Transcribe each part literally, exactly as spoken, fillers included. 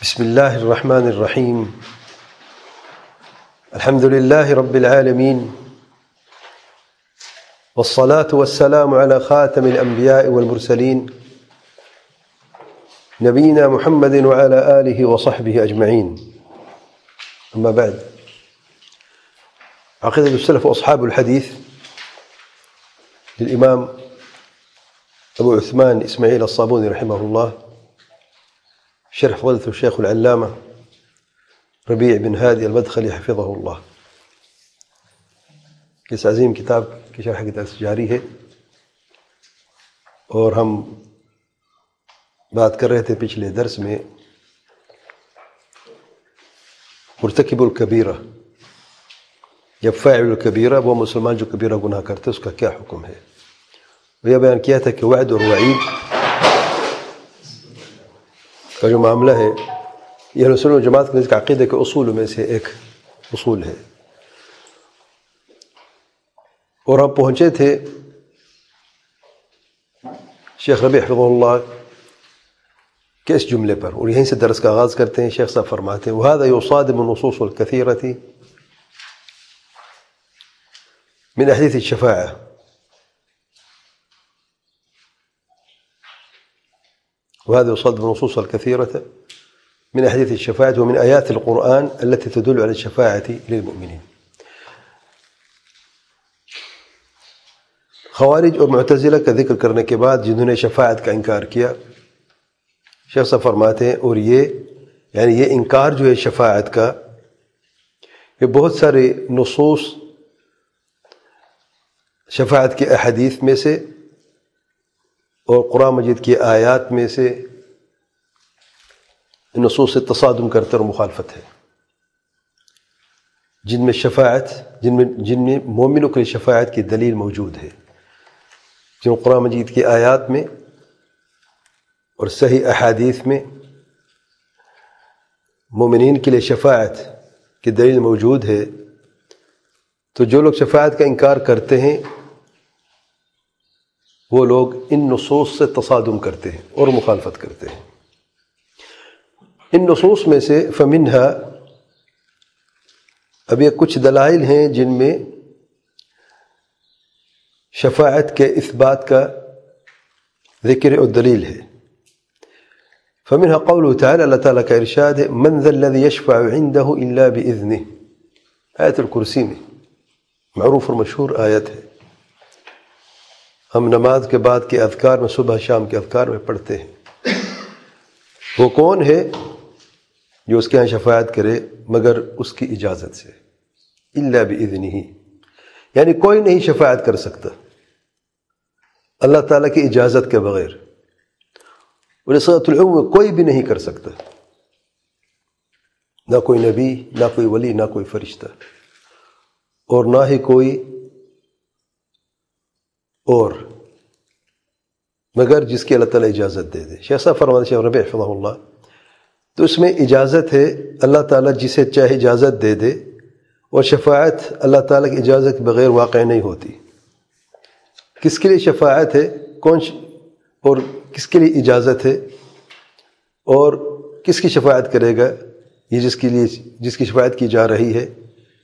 بسم الله الرحمن الرحيم. الحمد لله رب العالمين، والصلاة والسلام على خاتم الأنبياء والمرسلين نبينا محمد وعلى آله وصحبه أجمعين. أما بعد، عقيدة السلف وأصحاب الحديث للإمام أبو عثمان إسماعيل الصابوني رحمه الله، شرح فضيلة الشيخ العلامة ربيع بن هادي المدخلي حفظه الله. اس عظیم کتاب کی شرح کی درس جاری ہے، اور ہم بات کر رہے تھے پچھلے درس میں مرتکب الکبیرہ یا فاعل الکبیرہ، وہ مسلمان جو کبیرہ گناہ کرتے اس کا کیا حکم ہے. یہ بیان کیا تھا کہ وعد اور وعید کا جو معاملہ ہے یہ اہل سنت و جماعت کے نزدیک عقیدے کے اصول میں سے ایک اصول ہے. اور ہم پہنچے تھے شیخ ربیع حفظہ اللہ کے اس جملے پر، اور یہیں سے درس کا آغاز کرتے ہیں. شیخ صاحب فرماتے ہیں وَهَذَا يُصَادِمُ النُّصُوص الْكَثِيرَةِ من أحاديث الشفاعة. وهذا يصادم النصوص الكثيرة من أحاديث الشفاعة ومن آيات القرآن التي تدل على الشفاعة للمؤمنين. خوارج اور معتزلہ کا ذکر کرنے کے بعد جنہوں نے شفاعت کا انکار کیا، شیخ صاحب فرماتے ہیں اور یہ یعنی یہ انکار جو ہے شفاعت کا، یہ بہت سارے نصوص شفاعت کے احادیث میں سے اور قرآن مجید کی آیات میں سے نصوص سے تصادم کرتے اور مخالفت ہے، جن میں شفاعت جن میں جن میں مومنوں کے لیے شفاعت کی دلیل موجود ہے، جو قرآن مجید کی آیات میں اور صحیح احادیث میں مومنین کے لیے شفاعت کی دلیل موجود ہے. تو جو لوگ شفاعت کا انکار کرتے ہیں وہ لوگ ان نصوص سے تصادم کرتے ہیں اور مخالفت کرتے ہیں. ان نصوص میں سے فمنہا، اب یہ کچھ دلائل ہیں جن میں شفاعت کے اثبات کا ذکر اور دلیل ہے. فمنہا قوله تعالی، اللہ تعالیٰ کا ارشاد ہے من ذا الذی یشفع عنده الا باذنہ. آیت الکرسی میں معروف اور مشہور آیت ہے، ہم نماز کے بعد کے اذکار میں صبح شام کے اذکار میں پڑھتے ہیں. وہ کون ہے جو اس کے ہاں شفاعت کرے مگر اس کی اجازت سے، الا باذنہ، یعنی کوئی نہیں شفاعت کر سکتا اللہ تعالیٰ کی اجازت کے بغیر، اور صیغۃ العموم میں کوئی بھی نہیں کر سکتا، نہ کوئی نبی، نہ کوئی ولی، نہ کوئی فرشتہ، اور نہ ہی کوئی اور، مگر جس کی اللہ تعالیٰ اجازت دے دے. شیخ صاحب فرماتے ہیں، شیخ ربیع حفظہ اللہ، تو اس میں اجازت ہے، اللہ تعالیٰ جسے چاہے اجازت دے دے، اور شفاعت اللہ تعالیٰ کی اجازت کے بغیر واقع نہیں ہوتی. کس کے لیے شفاعت ہے، کون ش... اور کس کے لیے اجازت ہے، اور کس کی شفاعت کرے گا، یہ جس کے لیے جس کی شفاعت کی جا رہی ہے.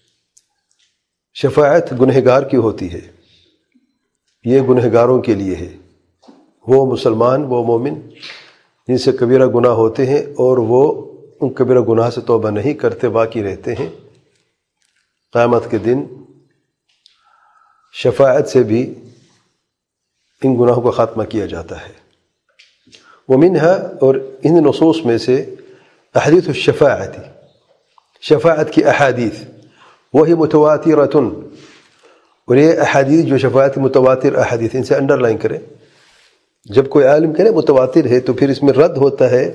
شفاعت گنہگار کی ہوتی ہے، یہ گنہگاروں کے لیے ہے، وہ مسلمان، وہ مومن جن سے کبیرہ گناہ ہوتے ہیں اور وہ ان کبیرہ گناہ سے توبہ نہیں کرتے، باقی رہتے ہیں. قیامت کے دن شفاعت سے بھی ان گناہوں کا خاتمہ کیا جاتا ہے. ومنہا، اور ان نصوص میں سے احادیث الشفاعت، شفاعت کی احادیث، وہی متواترۃ، اور یہ احادیث جو شفاعت کی متواتر احادیث، ان سے انڈر لائن کریں. جب کوئی عالم کہے متواتر ہے تو پھر اس میں رد ہوتا ہے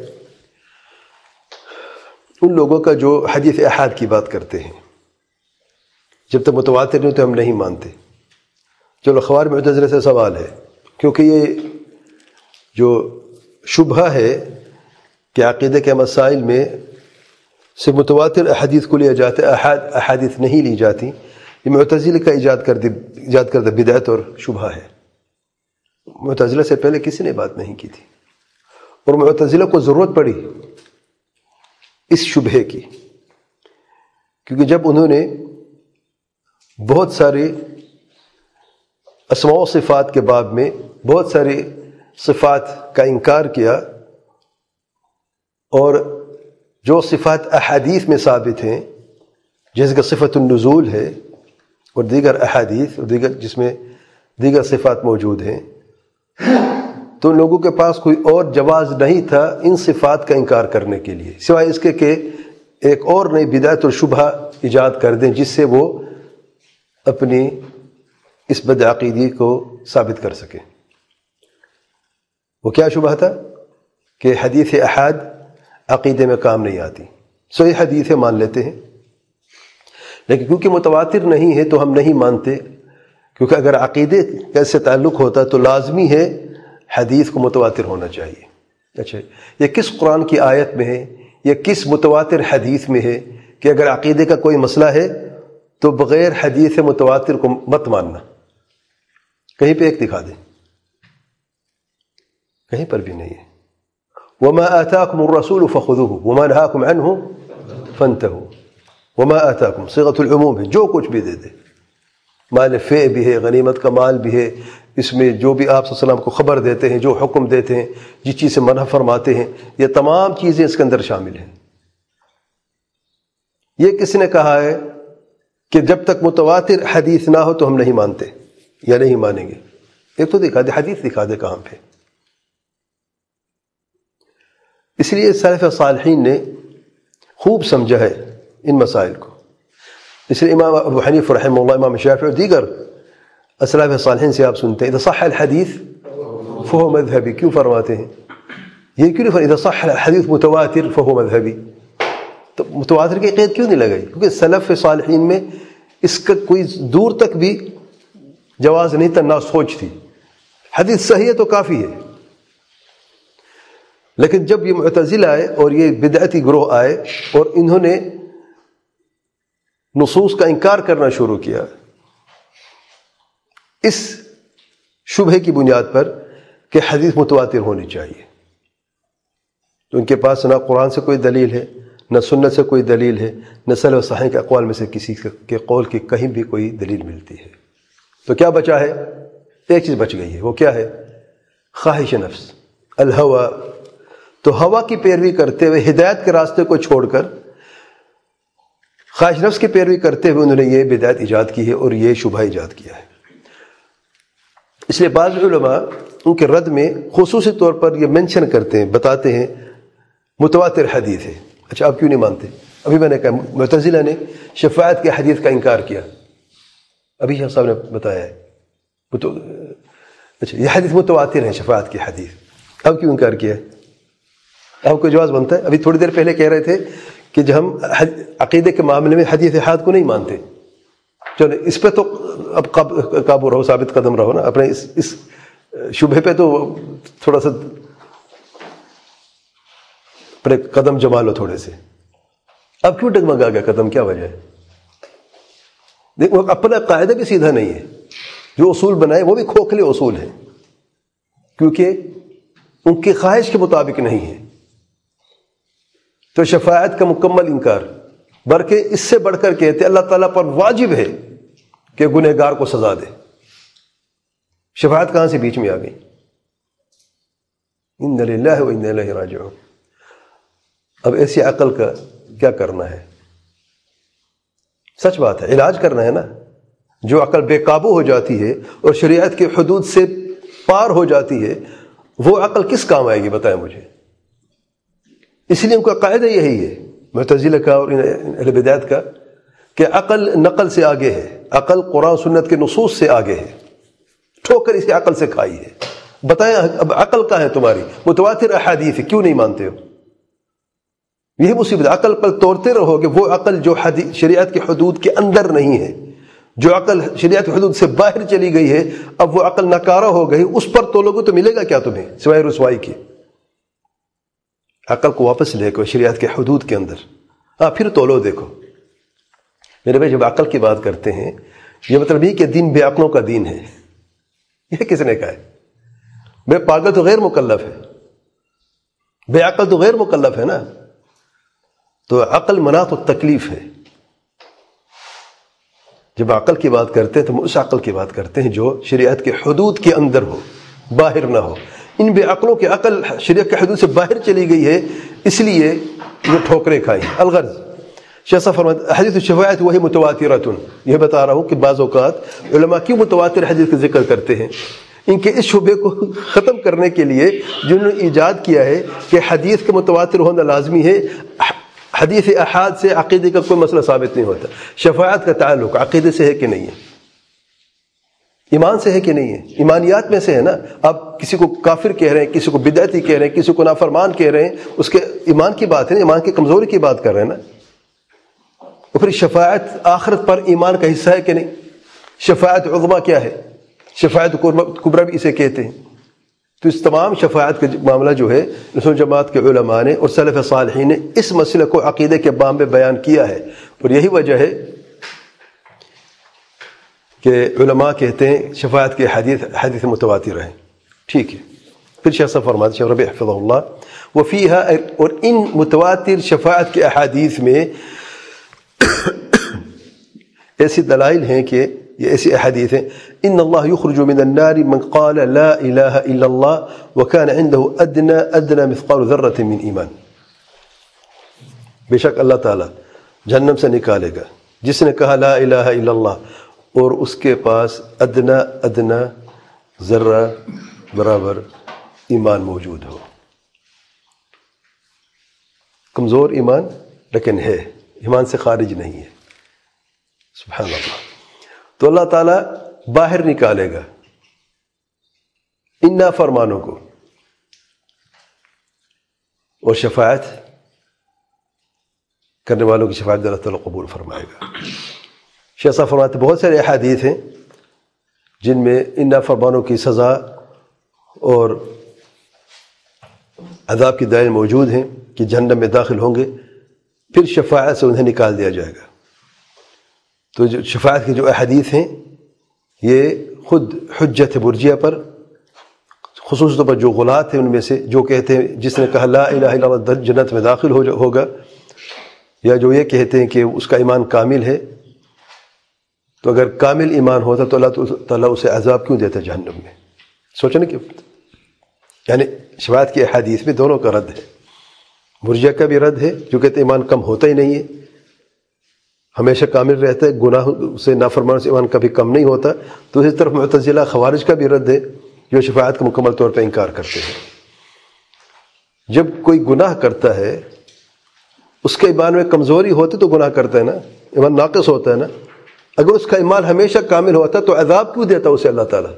ان لوگوں کا جو حدیث احاد کی بات کرتے ہیں. جب تک متواتر نہیں تو ہم نہیں مانتے. چلو خوارج معتزلہ سے سوال ہے، کیونکہ یہ جو شبہہ ہے کہ عقیدے کے مسائل میں سے متواتر احادیث کو لیا جاتا ہے، احاد احادیث نہیں لی جاتی، یہ معتزلہ کا ایجاد کر دی ایجاد کردہ بدعت اور شبہہ ہے. معتزلہ سے پہلے کسی نے بات نہیں کی تھی، اور معتزلہ کو ضرورت پڑی اس شبہے کی، کیونکہ جب انہوں نے بہت سارے اسماء و صفات کے باب میں بہت سارے صفات کا انکار کیا، اور جو صفات احادیث میں ثابت ہیں جیسے کہ صفت النزول ہے اور دیگر احادیث اور دیگر جس میں دیگر صفات موجود ہیں، تو لوگوں کے پاس کوئی اور جواز نہیں تھا ان صفات کا انکار کرنے کے لیے سوائے اس کے کہ ایک اور نئی بدعت اور شبہ ایجاد کر دیں جس سے وہ اپنی اس بدعقیدی کو ثابت کر سکیں۔ وہ کیا شبہ تھا؟ کہ حدیث احاد عقیدے میں کام نہیں آتی، صحیح حدیثیں مان لیتے ہیں لیکن کیونکہ متواتر نہیں ہے تو ہم نہیں مانتے، کیونکہ اگر عقیدے کا سے تعلق ہوتا تو لازمی ہے حدیث کو متواتر ہونا چاہیے۔ اچھا، یہ کس قرآن کی آیت میں ہے یا کس متواتر حدیث میں ہے کہ اگر عقیدے کا کوئی مسئلہ ہے تو بغیر حدیث متواتر کو مت ماننا؟ کہیں پہ ایک دکھا دیں، کہیں پر بھی نہیں ہے۔ وما آتاكم الرسول فخذوه وما نهاكم عنه فانتهوا۔ وما آتاكم صيغۃ العموم ہے، جو کچھ بھی دے دے، مال فے بھی ہے، غنیمت کا مال بھی ہے، اس میں جو بھی آپ صلی اللہ علیہ وسلم کو خبر دیتے ہیں، جو حکم دیتے ہیں، جس چیز سے منع فرماتے ہیں، یہ تمام چیزیں اس کے اندر شامل ہیں۔ یہ کس نے کہا ہے کہ جب تک متواتر حدیث نہ ہو تو ہم نہیں مانتے یا نہیں مانیں گے؟ ایک تو دکھا دے، حدیث دکھا دے کہاں پہ۔ اس لیے سلف صالحین نے خوب سمجھا ہے ان مسائل کو، اس لیے امام ابو حنیفہ رحمہ اللہ، امام شافعی اور دیگر اسلاف صالحین سے آپ سنتے ہیں اذا صح الحدیث فهو مذہبی، کیوں فرماتے ہیں یہ؟ کیوں نہیں اذا صح الحدیث متواتر فهو مذہبی؟ تو متواتر کی قید کیوں نہیں لگائی؟ کیونکہ سلف صالحین میں اس کا کوئی دور تک بھی جواز نہیں تھا، نہ سوچ تھی، حدیث صحیح ہے تو کافی ہے۔ لیکن جب یہ معتزلہ آئے اور یہ بدعتی گروہ آئے اور انہوں نے نصوص کا انکار کرنا شروع کیا اس شبہے کی بنیاد پر کہ حدیث متواتر ہونی چاہیے، تو ان کے پاس نہ قرآن سے کوئی دلیل ہے، نہ سنت سے کوئی دلیل ہے، نہ سلف صحیح کے اقوال میں سے کسی کے قول کی کہیں بھی کوئی دلیل ملتی ہے۔ تو کیا بچا ہے؟ ایک چیز بچ گئی ہے، وہ کیا ہے؟ خواہش نفس، الہوى۔ تو ہوا کی پیروی کرتے ہوئے، ہدایت کے راستے کو چھوڑ کر خواہش نفس کی پیروی کرتے ہوئے انہوں نے یہ بدعت ایجاد کی ہے اور یہ شبہ ایجاد کیا ہے۔ اس لیے بعض علماء ان کے رد میں خصوصی طور پر یہ مینشن کرتے ہیں، بتاتے ہیں متواتر حدیث ہے۔ اچھا، آپ کیوں نہیں مانتے؟ ابھی میں نے کہا معتزلہ نے شفاعت کے حدیث کا انکار کیا، ابھی شیخ صاحب نے بتایا ہے۔ اچھا، یہ حدیث متواتر ہے شفاعت کی حدیث، اب کیوں انکار کیا؟ آپ کو جواز بنتا ہے۔ ابھی تھوڑی دیر پہلے کہہ رہے تھے کہ جو ہم عقیدے کے معاملے میں حدیث احاد کو نہیں مانتے، چلو اس پہ تو اب قابو رہو، ثابت قدم رہو نا، اپنے اس اس شبہ پہ تو تھوڑا سا اپنے قدم جما لو تھوڑے سے۔ اب کیوں ڈگمگا گیا قدم؟ کیا وجہ ہے؟ دیکھو، اپنا قاعدہ بھی سیدھا نہیں ہے، جو اصول بنائے وہ بھی کھوکھلے اصول ہیں، کیونکہ ان کی خواہش کے مطابق نہیں ہے۔ تو شفاعت کا مکمل انکار، بلکہ اس سے بڑھ کر کہتے اللہ تعالیٰ پر واجب ہے کہ گنہگار کو سزا دے۔ شفاعت کہاں سے بیچ میں آ گئی؟ ان للہ و انا الیہ راجعون۔ اب ایسی عقل کا کیا کرنا ہے؟ سچ بات ہے، علاج کرنا ہے نا۔ جو عقل بے قابو ہو جاتی ہے اور شریعت کی حدود سے پار ہو جاتی ہے، وہ عقل کس کام آئے گی؟ بتائیں مجھے۔ اس لیے ان کا قاعدہ یہی ہے، معتزلہ کا اور اہل بدعت کا، کہ عقل نقل سے آگے ہے، عقل قرآن سنت کے نصوص سے آگے ہے، ٹھوکر اسی عقل سے کھائی ہے۔ بتائیں اب عقل کہاں ہے تمہاری؟ متواتر احادیث کیوں نہیں مانتے ہو؟ یہی مصیبت، عقل پر توڑتے رہو گے، وہ عقل جو شریعت کی حدود کے اندر نہیں ہے، جو عقل شریعت کی حدود سے باہر چلی گئی ہے، اب وہ عقل ناکارہ ہو گئی، اس پر تولو گے تو ملے گا کیا تمہیں سوائے رسوائی کے؟ عقل کو واپس لے کو شریعت کے حدود کے اندر، ہاں پھر تولو۔ دیکھو میرے بھائی، جب عقل کی بات کرتے ہیں یہ مطلب یہ کہ دین بے عقلوں کا دین ہے، یہ کس نے کہا ہے؟ بے پاگل تو غیر مکلف ہے، بے عقل تو غیر مکلف ہے نا۔ تو عقل مناط التکلیف ہے. جب عقل کی بات کرتے ہیں تو ہم اس عقل کی بات کرتے ہیں جو شریعت کے حدود کے اندر ہو، باہر نہ ہو. ان بے عقلوں کی عقل شریعت کے حدود سے باہر چلی گئی ہے، اس لیے وہ ٹھوکریں کھائیں. الغرض شیخ صاحب فرماتے حدیث الشفاعت وہی متواترۃ. یہ بتا رہا ہوں کہ بعض اوقات علماء کیوں متواتر حدیث کا ذکر کرتے ہیں. ان کے اس شبے کو ختم کرنے کے لیے جنہوں نے ایجاد کیا ہے کہ حدیث کا متواتر ہونا لازمی ہے. حدیث احاد سے عقیدے کا کوئی مسئلہ ثابت نہیں ہوتا. شفاعت کا تعلق عقیدے سے ہے کہ نہیں ہے، ایمان سے ہے کہ نہیں ہے، ایمانیات میں سے ہے نا. آپ کسی کو کافر کہہ رہے ہیں، کسی کو بدعتی کہہ رہے ہیں، کسی کو نافرمان کہہ رہے ہیں، اس کے ایمان کی بات ہے نا، ایمان کی کمزوری کی بات کر رہے ہیں نا. اور پھر شفاعت آخرت پر ایمان کا حصہ ہے کہ نہیں. شفاعت عظمیٰ کیا ہے؟ شفاعت کبریٰ بھی اسے کہتے ہیں. تو اس تمام شفاعت کا معاملہ جو ہے رسول جماعت کے علماء نے اور سلف صالحین نے اس مسئلے کو عقیدے کے باب میں بیان کیا ہے. اور یہی وجہ ہے کہ علماء کہتے ہیں شفاعت کے حدیث حدیث متواتر ہیں. ٹھیک ہے. پھر شیخ صاحب فرماتے شیخ ربیع حفظہ اللہ وفیہا، اور ان متواتر شفاعت کے احادیث میں ایسی دلائل ہیں کہ یہ ایسی احادیث ہیں ان اللہ یخرج من النار من قال لا الہ الا اللہ وکان عنده ادنى ادنى مثقال ذرۃ من ایمان. بے شک اللہ تعالی جہنم سے نکالے گا جس نے کہا لا الہ الا اللہ اور اس کے پاس ادنا ادنا ذرہ برابر ایمان موجود ہو. کمزور ایمان لیکن ہے، ایمان سے خارج نہیں ہے. سبحان اللہ. تو اللہ تعالیٰ باہر نکالے گا ان نافرمانوں کو اور شفاعت کرنے والوں کی شفاعت اللہ تعالیٰ قبول فرمائے گا. شیخ صاحب فرماتے بہت سارے احادیث ہیں جن میں ان نافرمانوں کی سزا اور عذاب کی دلائل موجود ہیں کہ جہنم میں داخل ہوں گے، پھر شفاعت سے انہیں نکال دیا جائے گا. تو جو شفاعت کی جو احادیث ہیں یہ خود حجت برجیہ پر، خصوص طور پر جو غلات ہیں ان میں سے جو کہتے ہیں جس نے کہا لا الہ الا اللہ جنت میں داخل ہوگا، یا جو یہ کہتے ہیں کہ اس کا ایمان کامل ہے. تو اگر کامل ایمان ہوتا تو اللہ تعالیٰ اسے عذاب کیوں دیتا جہنم میں؟ سوچنے کہ یعنی شفاعت کی احادیث میں دونوں کا رد ہے. برجیہ کا بھی رد ہے جو کہتے ہیں ایمان کم ہوتا ہی نہیں ہے، ہمیشہ کامل رہتا ہے، گناہ سے نافرمان سے ایمان کبھی کم نہیں ہوتا. تو اسی طرف معتزلہ خوارج کا بھی رد ہے جو شفاعت کا مکمل طور پہ انکار کرتے ہیں. جب کوئی گناہ کرتا ہے اس کے ایمان میں کمزوری ہوتی تو گناہ کرتا ہے نا، ایمان ناقص ہوتا ہے نا. اگر اس کا ایمان ہمیشہ کامل ہوتا تو عذاب کیوں دیتا اسے اللہ تعالیٰ؟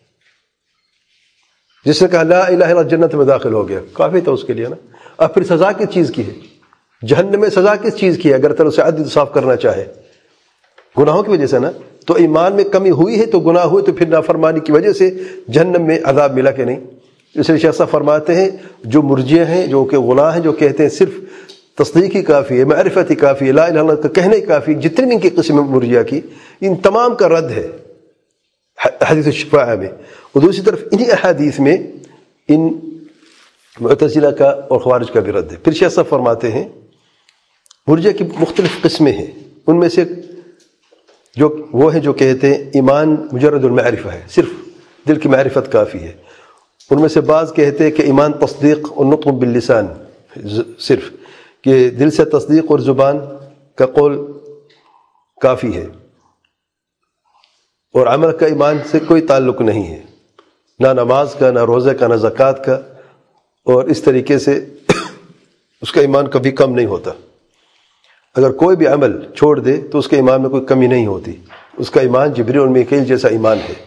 جس نے کہا لا الہ الا اللہ جنت میں داخل ہو گیا، کافی تھا اس کے لیے نا. اب پھر سزا کس چیز کی ہے؟ جہنم میں سزا کس چیز کی ہے؟ اگر تعالیٰ اسے عدل صاف کرنا چاہے گناہوں کی وجہ سے نا، تو ایمان میں کمی ہوئی ہے تو گناہ ہوئے تو پھر نافرمانی کی وجہ سے جہنم میں عذاب ملا کہ نہیں. اس لیے شیخ صاحب فرماتے ہیں جو مرجئے ہیں، جو کہ غلاں ہیں، جو کہتے ہیں صرف تصدیق ہی کافی ہے، معرفت ہی کافی ہے، لا الہ الا اللہ کا کہنا ہی کافی، جتنی بھی ان کی قسم مرجئہ کی، ان تمام کا رد ہے حدیث الشفاعہ میں. اور دوسری طرف انہی احادیث میں ان معتزلہ کا اور خوارج کا بھی رد ہے. پھر شیخ صاحب فرماتے ہیں مرجئہ کی مختلف قسمیں ہیں، ان میں سے جو وہ ہیں جو کہتے ہیں ایمان مجرد المعرفہ ہے، صرف دل کی معرفت کافی ہے. ان میں سے بعض کہتے ہیں کہ ایمان تصدیق اور نطق باللسان، صرف کہ دل سے تصدیق اور زبان کا قول کافی ہے، اور عمل کا ایمان سے کوئی تعلق نہیں ہے، نہ نماز کا، نہ روزہ کا، نہ زکوٰۃ کا. اور اس طریقے سے اس کا ایمان کبھی کم نہیں ہوتا. اگر کوئی بھی عمل چھوڑ دے تو اس کے ایمان میں کوئی کمی نہیں ہوتی، اس کا ایمان جبریل اور میکائیل جیسا ایمان ہے.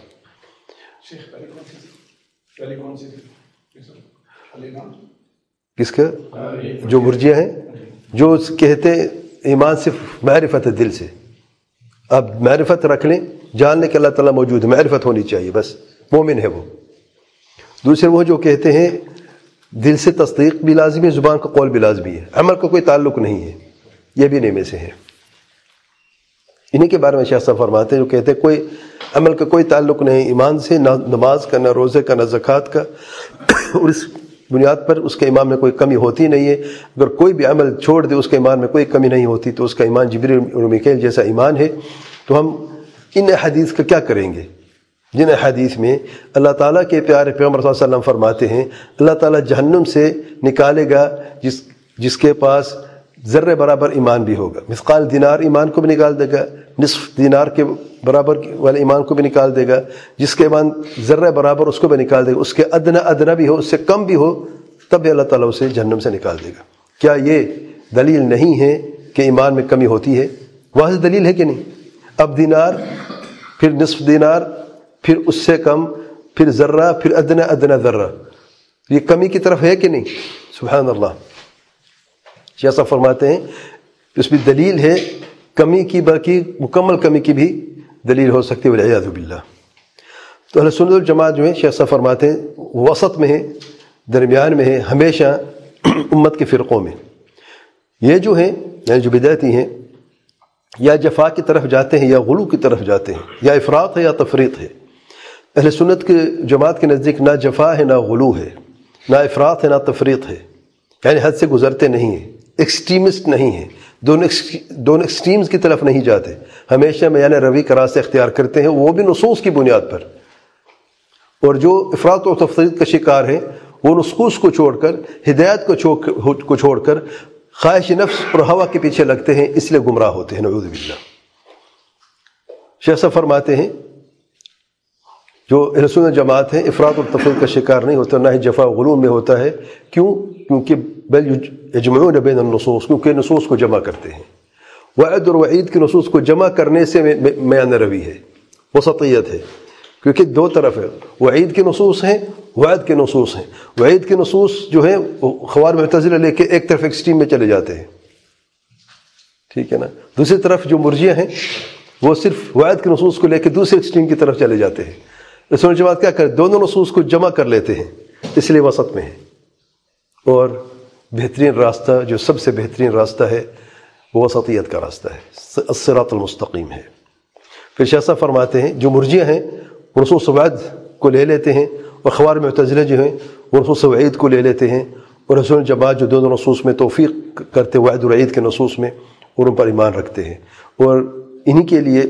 کس کا؟ جو مرجئہ ہیں، جو کہتے ہیں ایمان صرف معرفت ہے دل سے. اب معرفت رکھ لیں، جان لیں کہ اللہ تعالیٰ موجود ہے، معرفت ہونی چاہیے، بس مومن ہے وہ. دوسرے وہ جو کہتے ہیں دل سے تصدیق بھی لازمی ہے، زبان کا قول بھی لازمی ہے، عمل کا کوئی تعلق نہیں ہے، یہ بھی نہیں میں سے ہے. انہی کے بارے میں شیخ صاحب فرماتے ہیں جو کہتے ہیں کوئی عمل کا کوئی تعلق نہیں ایمان سے، نہ نماز کا، نہ روزے کا، نہ زکوٰۃ کا. اور اس بنیاد پر اس کے ایمان میں کوئی کمی ہوتی نہیں ہے. اگر کوئی بھی عمل چھوڑ دے اس کے ایمان میں کوئی کمی نہیں ہوتی تو اس کا ایمان جبریل اور میکائیل جیسا ایمان ہے. تو ہم ان احادیث کا کیا کریں گے جن احادیث میں اللہ تعالیٰ کے پیارے پیغمبر صلی اللہ علیہ وسلم فرماتے ہیں اللہ تعالیٰ جہنم سے نکالے گا جس جس کے پاس ذرے برابر ایمان بھی ہوگا. مثقال دینار ایمان کو بھی نکال دے گا, نصف دینار کے برابر والے ایمان کو بھی نکال دے گا, جس کے ایمان ذرے برابر اس کو بھی نکال دے گا, اس کے ادنا ادنا بھی ہو اس سے کم بھی ہو تب بھی اللہ تعالیٰ اسے جہنم سے نکال دے گا. کیا یہ دلیل نہیں ہے کہ ایمان میں کمی ہوتی ہے؟ واضح دلیل ہے کہ نہیں؟ اب دینار پھر نصف دینار پھر اس سے کم پھر ذرہ پھر ادنا ادنا ذرہ, یہ کمی کی طرف ہے کہ نہیں؟ سبحان اللہ. شیخ صاحب فرماتے ہیں اس بھی دلیل ہے کمی کی, بلکہ مکمل کمی کی بھی دلیل ہو سکتی ہے والعیاذ باللہ. تو اہل سنت والجماعت جو ہے شیخ صاحب فرماتے ہیں وسط میں ہے, درمیان میں ہے, ہمیشہ امت کے فرقوں میں. یہ جو ہیں یعنی جو بدعتی ہیں یا جفا کی طرف جاتے ہیں یا غلو کی طرف جاتے ہیں, یا افراط ہے یا تفریط ہے. اہل سنت کے جماعت کے نزدیک نہ جفا ہے نہ غلو ہے, نہ افراط ہے نہ تفریط ہے, یعنی حد سے گزرتے نہیں ہیں, ایکسٹریمسٹ نہیں ہیں, دونوں دونوں ایکسٹریمز کی طرف نہیں جاتے, ہمیشہ میانہ روی کا راستہ اختیار کرتے ہیں, وہ بھی نصوص کی بنیاد پر. اور جو افراط و تفریط کا شکار ہیں وہ نصوص کو چھوڑ کر ہدایت کو چھوڑ کر خواہش نفس اور ہوا کے پیچھے لگتے ہیں, اس لیے گمراہ ہوتے ہیں. نعوذ باللہ. شیخ صاحب فرماتے ہیں جو اہل سنت جماعت ہے افراط اور تفریط کا شکار نہیں ہوتا, نہ ہی جفا و غلو میں ہوتا ہے. کیوں؟ کیونکہ بل یجمعون بین النصوص, کیونکہ نصوص کو جمع کرتے ہیں. وعد اور وعید کی نصوص کو جمع کرنے سے میانہ روی ہے, وسطیت ہے, کیونکہ دو طرف ہے, وعید کی نصوص ہیں وعد کے نصوص ہیں. وعید کے نصوص جو ہیں خوارج معتزلہ لے کے ایک طرف ایکسٹریم میں چلے جاتے ہیں, ٹھیک ہے نا. دوسری طرف جو مرجئہ ہیں وہ صرف وعد کے نصوص کو لے کے دوسرے ایکسٹریم کی طرف چلے جاتے ہیں. سنت جماعت کیا کرتے, دونوں نصوص کو جمع کر لیتے ہیں, اس لیے وسط میں ہے. اور بہترین راستہ جو سب سے بہترین راستہ ہے وہ وسطیت کا راستہ ہے, الصراط المستقیم ہے. پھر شیخ صاحب فرماتے ہیں جو مرجئہ ہیں وہ نصوص وعد کو لے لیتے ہیں, اور خوارج معتزلہ جو ہیں وہ نصوص وعید کو لے لیتے ہیں, اور سنت جماعت جو دونوں نصوص میں توفیق کرتے وعد اور وعید کے نصوص میں, اور ان پر ایمان رکھتے ہیں. اور انہی کے لیے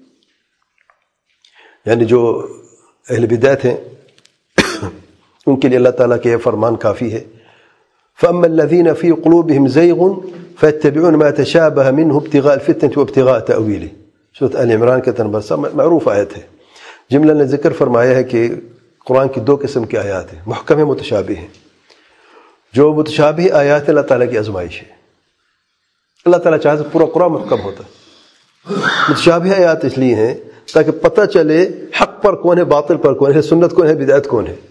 یعنی جو اہل بدعت ہیں ان کے لیے اللہ تعالیٰ کے یہ فرمان کافی ہے, فَأَمَّا الَّذِينَ فِي قُلُوبِهِمْ زَيْغٌ فَيَتَّبِعُونَ مَا تَشَابَهَ مِنْهُ ابْتِغَاءَ الْفِتْنَةِ وَابْتِغَاءَ تَأْوِيلِهِ. سورۃ آل عمران کے نمبر سب معروف آیت ہے. جملہ نے ذکر فرمایا ہے کہ قرآن کی دو قسم کی آیات ہیں, محکم متشابہ ہیں. جو متشابہ آیات ہیں اللہ تعالیٰ کی آزمائش ہے. اللہ تعالیٰ چاہتے پورا قرآن محکم ہوتا. متشابہ آیات اس لیے ہیں تاکہ پتہ چلے حق پر کون ہے, باطل پر کون ہے, سنت کون ہے, بدعت کون ہے.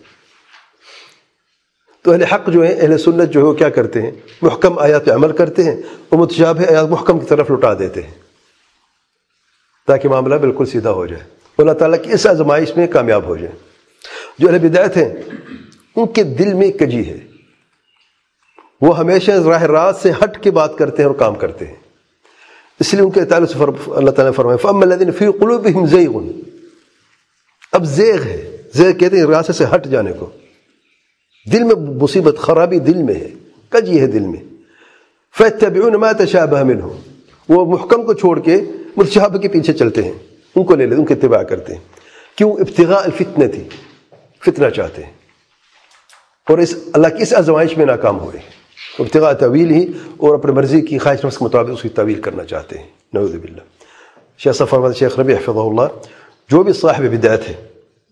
تو اہل حق جو ہیں, اہل سنت جو ہے وہ کیا کرتے ہیں, محکم آیات پہ عمل کرتے ہیں, اور متشابہ آیات محکم کی طرف لٹا دیتے ہیں تاکہ معاملہ بالکل سیدھا ہو جائے, اللہ تعالیٰ کی اس آزمائش میں کامیاب ہو جائے. جو اہل بدعت ہیں ان کے دل میں کجی ہے, وہ ہمیشہ راہ راست سے ہٹ کے بات کرتے ہیں اور کام کرتے ہیں. اس لیے ان کے تعلق سے اللہ تعالیٰ نے فرمایا فَأَمَّا الَّذِينَ فِي قُلُوبِهِمْ زَيْغٌ. اب زیغ ہے, زیغ کہتے ہیں راستے سے ہٹ جانے کو, دل میں مصیبت خرابی دل میں ہے, کجی ہے دل میں. فَيَتَّبِعُونَ مَا تَشَابَهَ مِنْهُ, وہ محکم کو چھوڑ کے متشابہ کے پیچھے چلتے ہیں, ان کو لے لیتے, ان کی اتباع کرتے ہیں. کیوں؟ ابتغاء الفتنہ تھی, فتنہ چاہتے ہیں, اور اس اللہ کی اس آزمائش میں ناکام ہوئے. ابتغاء تعویل ہی, اور اپنے مرضی کی خواہش نفس کے مطابق اس کی تعویل کرنا چاہتے ہیں. نعوذ باللہ. شیخ صاحب فرماتے شیخ ربیع حفظہ اللہ, جو بھی صاحب بدعت ہے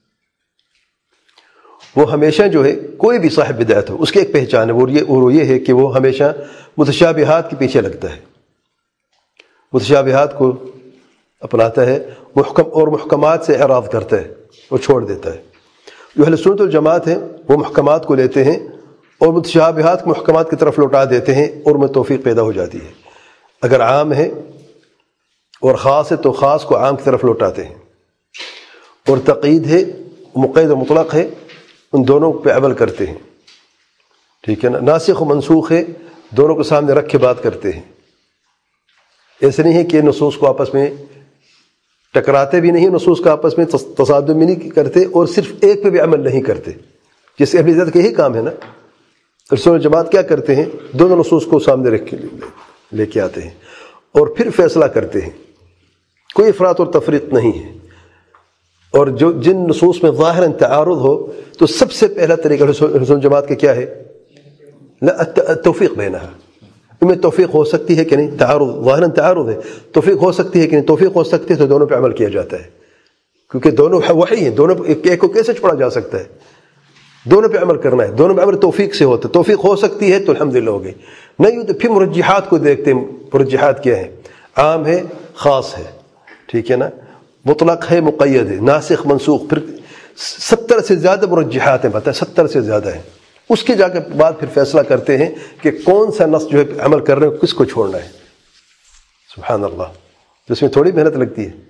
وہ ہمیشہ جو ہے, کوئی بھی صاحب بدعت ہو اس کی ایک پہچان ہے, وہ یہ اور یہ ہے کہ وہ ہمیشہ متشابہات کے پیچھے لگتا ہے, متشابہات کو اپناتا ہے, محکم اور محکمات سے اعراض کرتا ہے اور چھوڑ دیتا ہے. جو اہل سنت والجماعت ہیں وہ محکمات کو لیتے ہیں اور متشابہات کو محکمات کی طرف لوٹا دیتے ہیں, اور میں توفیق پیدا ہو جاتی ہے. اگر عام ہے اور خاص ہے تو خاص کو عام کی طرف لوٹاتے ہیں, اور تقید ہے, مقید و مطلق ہے, ان دونوں پہ عمل کرتے ہیں. ٹھیک ہے نا. ناسخ و منسوخ ہے, دونوں کو سامنے رکھ کے بات کرتے ہیں. ایسے نہیں ہے کہ نصوص کو آپس میں ٹکراتے بھی نہیں, نصوص کا آپس میں تصادم بھی نہیں کرتے, اور صرف ایک پہ بھی عمل نہیں کرتے, جس اہل بدعت کا یہی کام ہے نا. رسول جماعت کیا کرتے ہیں؟ دونوں نصوص کو سامنے رکھ کے لے کے آتے ہیں اور پھر فیصلہ کرتے ہیں، کوئی افراط اور تفریط نہیں ہے۔ اور جو جن نصوص میں ظاہراً تعارض ہو تو سب سے پہلا طریقہ رسول جماعت کا کیا ہے؟ توفیق دینا ہے۔ ان میں توفیق ہو سکتی ہے کہ نہیں؟ تعارض ظاہراً تعارض ہے، توفیق ہو سکتی ہے کہ نہیں؟ توفیق ہو سکتی ہے تو دونوں پہ عمل کیا جاتا ہے، کیونکہ دونوں وحی ہیں، دونوں ایک کو کیسے چھوڑا جا سکتا ہے؟ دونوں پہ عمل کرنا ہے، دونوں پہ عمل توفیق سے ہوتا ہے۔ توفیق ہو سکتی ہے تو الحمدللہ ہو گئی، نہیں تو پھر مرجحات کو دیکھتے ہیں۔ مرجحات کیا ہے؟ عام ہے، خاص ہے، ٹھیک ہے نا، مطلق ہے، مقید ہے، ناسخ منسوخ، پھر ستر سے زیادہ مرجحات ہیں، پتہ ہے ستر سے زیادہ ہیں۔ اس کے جا کے بعد پھر فیصلہ کرتے ہیں کہ کون سا نص جو ہے عمل کر رہے ہیں کس کو چھوڑنا ہے۔ سبحان اللہ، تو اس میں تھوڑی محنت لگتی ہے۔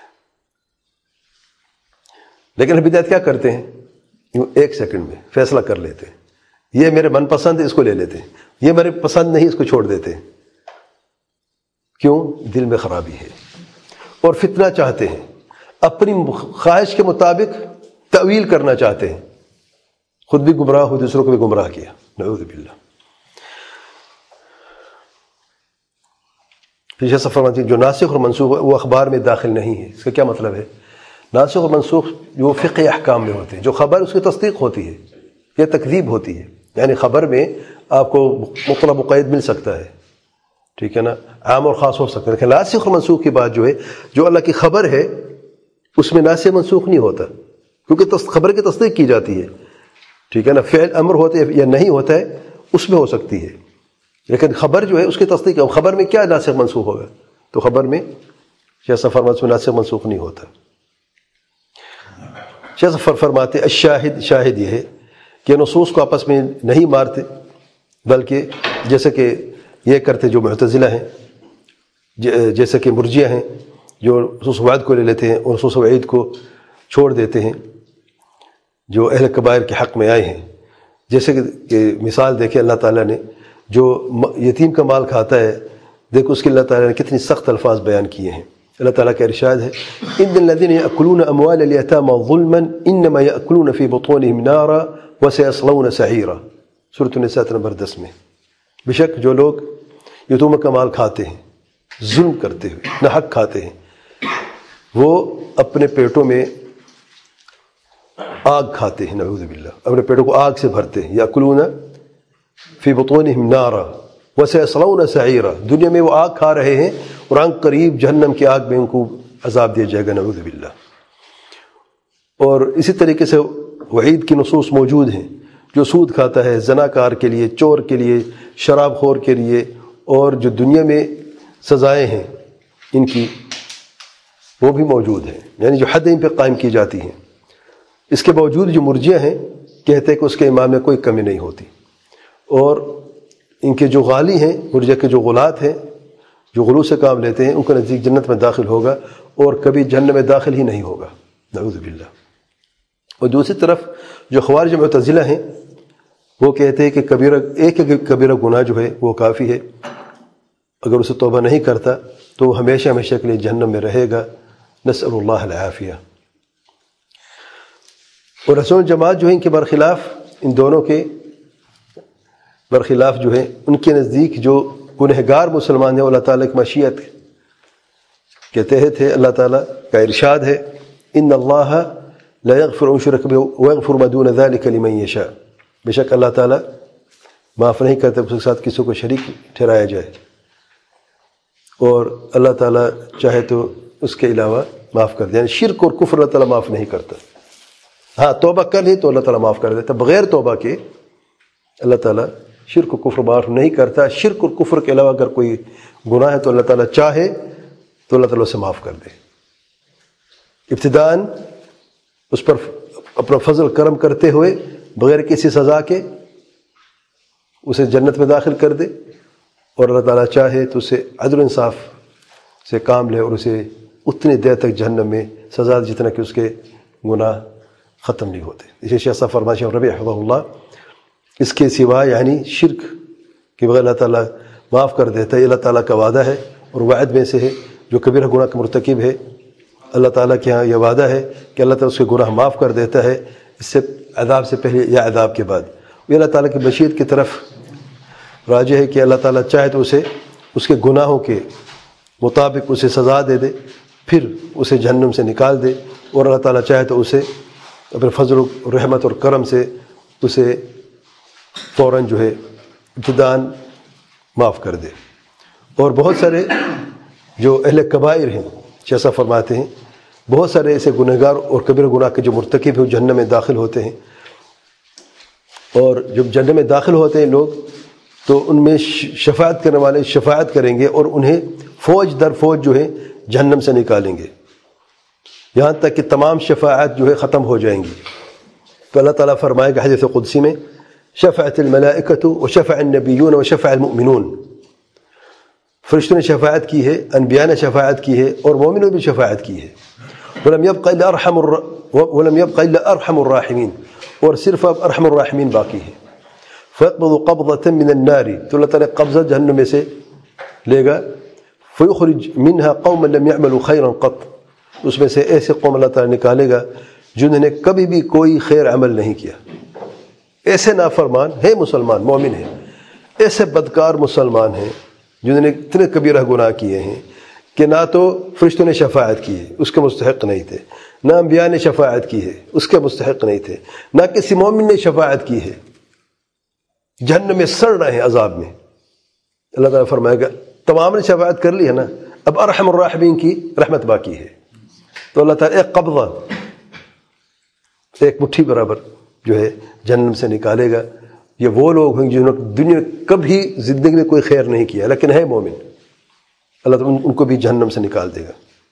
لیکن بدعت کیا کرتے ہیں؟ ایک سیکنڈ میں فیصلہ کر لیتے ہیں، یہ میرے من پسند ہے اس کو لے لیتے ہیں، یہ میرے پسند نہیں اس کو چھوڑ دیتے ہیں۔ کیوں؟ دل میں خرابی ہے اور فتنہ چاہتے ہیں، اپنی خواہش کے مطابق تأویل کرنا چاہتے ہیں، خود بھی گمراہ ہو، دوسروں کو بھی گمراہ کیا، نعوذ باللہ۔ پھر جیسا فرماتے ہیں جو ناسخ اور منسوخ وہ اخبار میں داخل نہیں ہے۔ اس کا کیا مطلب ہے؟ ناسخ اور منسوخ جو فقہ احکام میں ہوتے ہیں، جو خبر اس کی تصدیق ہوتی ہے یا تکذیب ہوتی ہے، یعنی خبر میں آپ کو مطلق مقید مل سکتا ہے، ٹھیک ہے نا، عام اور خاص ہو سکتا ہے، لیکن ناسخ اور منسوخ کی بات جو ہے، جو اللہ کی خبر ہے اس میں ناسخ منسوخ نہیں ہوتا، کیونکہ خبر کی تصدیق کی جاتی ہے، ٹھیک ہے نا، فعل امر ہوتا ہے یا نہیں ہوتا ہے اس میں ہو سکتی ہے، لیکن خبر جو ہے اس کی تصدیق ہے۔ خبر میں کیا ناسخ منسوخ ہوگا؟ تو خبر میں جیسا فرماتے ہیں ناسخ منسوخ نہیں ہوتا۔ جیسا فرماتے الشاہد، شاہد یہ ہے کہ نصوص کو آپس میں نہیں مارتے، بلکہ جیسے کہ یہ کرتے جو معتزلہ ہیں، جیسے کہ مرجیہ ہیں جو نصوص وعید کو لے لیتے ہیں اور نصوص وعید کو چھوڑ دیتے ہیں جو اہل کبائر کے حق میں آئے ہیں۔ جیسے کہ مثال دیکھیں اللہ تعالیٰ نے جو یتیم کا مال کھاتا ہے، دیکھو اس کے اللہ تعالیٰ نے کتنی سخت الفاظ بیان کیے ہیں۔ اللہ تعالیٰ کا ارشاد ہے ان الذين يأكلون اموال اليتامى ظلما انما يأكلون في بطونهم نارا وسيصلون سعيرا، سورۃ النساء نمبر دس میں۔ بے شک جو لوگ یتیموں کا مال کھاتے ہیں، ظلم کرتے ہوئے، ناحق کھاتے ہیں، وہ اپنے پیٹوں میں آگ کھاتے ہیں، نعوذ باللہ، اپنے پیٹوں کو آگ سے بھرتے ہیں۔ یأکلون فی بطونہم نارا وسیصلون سعیرا، دنیا میں وہ آگ کھا رہے ہیں اور آن قریب جہنم کی آگ میں ان کو عذاب دیا جائے گا، نعوذ باللہ۔ اور اسی طریقے سے وعید کی نصوص موجود ہیں، جو سود کھاتا ہے، زناکار کے لیے، چور کے لیے، شراب خور کے لیے، اور جو دنیا میں سزائیں ہیں ان کی وہ بھی موجود ہیں، یعنی جو حد ان پہ قائم کی جاتی ہیں۔ اس کے باوجود جو مرجیہ ہیں کہتے ہیں کہ اس کے ایمان میں کوئی کمی نہیں ہوتی، اور ان کے جو غالی ہیں، مرجیہ کے جو غلات ہیں جو غلو سے کام لیتے ہیں، ان کے نزدیک جنت میں داخل ہوگا اور کبھی جہنم میں داخل ہی نہیں ہوگا، نعوذ باللہ۔ اور دوسری طرف جو خوارج معتزلہ ہیں وہ کہتے ہیں کہ کبیرہ ایک کبیرہ گناہ جو ہے وہ کافی ہے، اگر اسے توبہ نہیں کرتا تو وہ ہمیشہ ہمیشہ کے لیے جہنم میں رہے گا، نسأل اللہ العافیہ۔ اور رسول جماعت جو ہے ان کے برخلاف، ان دونوں کے برخلاف جو ہے ان کے نزدیک جو گنہگار مسلمان ہیں اللہ تعالیٰ کی مشیت کے تحت ہے، اللہ تعالیٰ کا ارشاد ہے ان اللہ لا یغفر ان یشرک بہ ویغفر ما دون ذلک لمن یشاء، بے شک اللہ تعالیٰ معاف نہیں کرتے اس کے ساتھ کسی کو شریک ٹھہرایا جائے، اور اللہ تعالیٰ چاہے تو اس کے علاوہ معاف کر دے، یعنی شرک اور کفر اللہ تعالیٰ معاف نہیں کرتا۔ ہاں توبہ کر لی تو اللہ تعالیٰ معاف کر دیتا، بغیر توبہ کے اللہ تعالیٰ شرک و کفر معاف نہیں کرتا۔ شرک اور کفر کے علاوہ اگر کوئی گناہ ہے تو اللہ تعالیٰ چاہے تو اللہ تعالیٰ اسے معاف کر دے، ابتداءً اس پر اپنا فضل کرم کرتے ہوئے بغیر کسی سزا کے اسے جنت میں داخل کر دے، اور اللہ تعالیٰ چاہے تو اسے عدل انصاف سے کام لے اور اسے اتنی دیر تک جہنم میں سزا دے جتنا کہ اس کے گناہ ختم نہیں ہوتے۔ اسی شیخ صاحب فرمائے شیخ ربیع حفظہ اللہ، اس کے سوا یعنی شرک کے بغیر اللہ تعالیٰ معاف کر دیتا ہے، اللہ تعالیٰ کا وعدہ ہے، اور وعد میں سے ہے جو کبیرہ گناہ کا مرتکب ہے، اللہ تعالیٰ کے ہاں یہ وعدہ ہے کہ اللہ تعالیٰ اس کے گناہ معاف کر دیتا ہے، اس سے عذاب سے پہلے یا عذاب کے بعد، یہ اللہ تعالیٰ کی مشیت کی طرف راجع ہے کہ اللہ تعالیٰ چاہے تو اسے اس کے گناہوں کے مطابق اسے سزا دے دے، پھر اسے جہنم سے نکال دے، اور اللہ تعالیٰ چاہے تو اسے اپنے فضل و رحمت اور کرم سے اسے فوراً جو ہے ابتداءً معاف کر دے۔ اور بہت سارے جو اہل کبائر ہیں جیسا فرماتے ہیں، بہت سارے ایسے گنہگار اور کبیر گناہ کے جو مرتکب ہیں وہ جہنم میں داخل ہوتے ہیں، اور جب جہنم میں داخل ہوتے ہیں لوگ تو ان میں شفاعت کرنے والے شفاعت کریں گے اور انہیں فوج در فوج جو ہے جہنم سے نکالیں گے، یہاں تک کہ تمام شفاعت جو ہے ختم ہو جائیں گی۔ تو اللہ تعالیٰ فرمائے گا حدیث قدسی میں، شفعت الملائکۃ وشفع النبیون وشفع المؤمنون، فرشتوں نے شفاعت کی ہے، انبیاء نے شفاعت کی ہے، اور مومنوں نے بھی شفاعت کی ہے۔ ولم يبق الا ارحم الر... ولم يبق الا ارحم الراحمین، اور صرف اب ارحم الراحمین باقی ہے۔ فيقبض قبضة من النار، تو اللہ تعالیٰ قبضہ جہنم میں سے لے گا، فيخرج منها قوما لم يعملوا خيرا قط، اس میں سے ایسے قوم اللہ تعالیٰ نکالے گا جنہوں نے کبھی بھی کوئی خیر عمل نہیں کیا، ایسے نافرمان ہے مسلمان مومن ہیں، ایسے بدکار مسلمان ہیں جنہوں نے اتنے کبیرہ گناہ کیے ہیں کہ نہ تو فرشتوں نے شفاعت کی ہے، اس کے مستحق نہیں تھے، نہ انبیاء نے شفاعت کی ہے، اس کے مستحق نہیں تھے، نہ کسی مومن نے شفاعت کی ہے، جہنم میں سڑ رہے ہیں عذاب میں۔ اللہ تعالیٰ فرمائے گا تمام نے شفاعت کر لی ہے نا، اب ارحم الراحمین کی رحمت باقی ہے۔ تو اللہ تعالیٰ ایک قبضہ، ایک مٹھی برابر جو ہے جہنم سے نکالے گا۔ یہ وہ لوگ ہیں جنہوں نے دنیا میں کبھی زندگی میں کوئی خیر نہیں کیا لیکن ہے مومن، اللہ تعالیٰ ان کو بھی جہنم سے نکال دے گا۔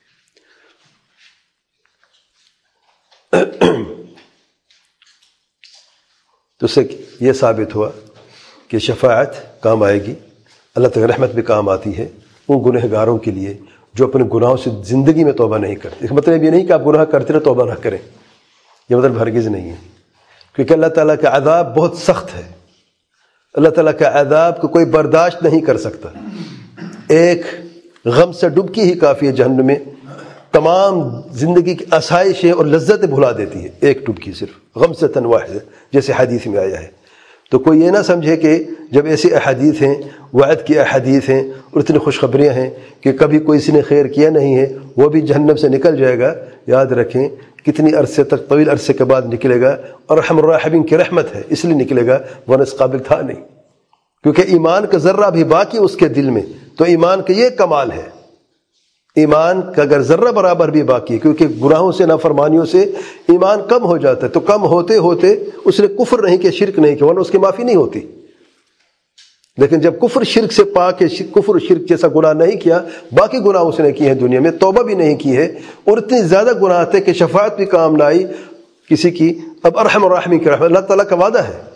تو اس سے یہ ثابت ہوا کہ شفاعت کام آئے گی، اللہ تعالیٰ رحمت بھی کام آتی ہے ان گنہگاروں کے لیے جو اپنے گناہوں سے زندگی میں توبہ نہیں کرتے۔ اس کا مطلب یہ نہیں کہ آپ گناہ کرتے رہے توبہ نہ کریں، یہ مطلب ہرگز نہیں ہے، کیونکہ اللہ تعالیٰ کا عذاب بہت سخت ہے، اللہ تعالیٰ کا عذاب کو کوئی برداشت نہیں کر سکتا۔ ایک غم سے ڈبکی ہی کافی ہے جہنم میں، تمام زندگی کی آسائشیں اور لذتیں بھلا دیتی ہے ایک ڈبکی، صرف غم سے تنواح ہے جیسے حدیث میں آیا ہے۔ تو کوئی یہ نہ سمجھے کہ جب ایسی احادیث ہیں، وعد کی احادیث ہیں اور اتنی خوشخبریاں ہیں کہ کبھی کوئی اس نے خیر کیا نہیں ہے وہ بھی جہنم سے نکل جائے گا، یاد رکھیں کتنی عرصے تک، طویل عرصے کے بعد نکلے گا، اور ارحم الراحمین کی رحمت ہے اس لیے نکلے گا، ورنہ اس قابل تھا نہیں، کیونکہ ایمان کا ذرہ بھی باقی اس کے دل میں۔ تو ایمان کا یہ کمال ہے، ایمان کا اگر ذرہ برابر بھی باقی ہے، کیونکہ گناہوں سے نافرمانیوں سے ایمان کم ہو جاتا ہے، تو کم ہوتے ہوتے اس نے کفر نہیں کیا، شرک نہیں کیا، ورنہ اس کی معافی نہیں ہوتی۔ لیکن جب کفر شرک سے پاک ہے، کفر شرک جیسا گناہ نہیں کیا، باقی گناہ اس نے کیے ہیں دنیا میں، توبہ بھی نہیں کی ہے، اور اتنی زیادہ گناہ تھے کہ شفاعت بھی کام لائی کسی کی، اب ارحم الراحمین کی رحمت۔ اللہ تعالیٰ کا وعدہ ہے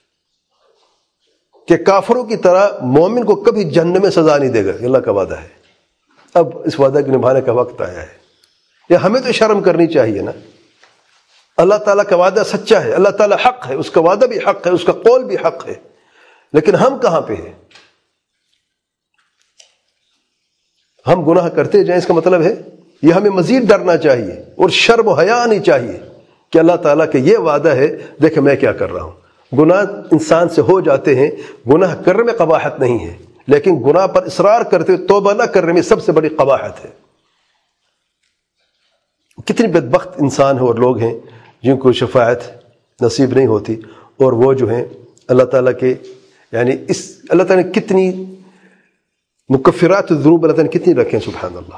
کہ کافروں کی طرح مومن کو کبھی جہنم میں سزا نہیں دے گا، یہ اللہ کا وعدہ ہے۔ اب اس وعدہ کے نبھانے کا وقت آیا ہے، یہ ہمیں تو شرم کرنی چاہیے نا، اللہ تعالیٰ کا وعدہ سچا ہے، اللہ تعالیٰ حق ہے، اس کا وعدہ بھی حق ہے، اس کا قول بھی حق ہے، لیکن ہم کہاں پہ ہیں؟ ہم گناہ کرتے جائیں، اس کا مطلب ہے یہ ہمیں مزید ڈرنا چاہیے اور شرم و حیا آنی چاہیے کہ اللہ تعالیٰ کا یہ وعدہ ہے، دیکھ میں کیا کر رہا ہوں۔ گناہ انسان سے ہو جاتے ہیں، گناہ کرنے میں قباحت نہیں ہے، لیکن گناہ پر اصرار کرتے ہوئے توبہ نہ کرنے میں سب سے بڑی قباحت ہے۔ کتنی بدبخت انسان ہیں اور لوگ ہیں جن کو شفاعت نصیب نہیں ہوتی، اور وہ جو ہیں اللہ تعالیٰ کے یعنی اس اللہ تعالیٰ نے کتنی مکفرات الذنوب اللہ تعالیٰ نے کتنی رکھیں، سبحان اللہ۔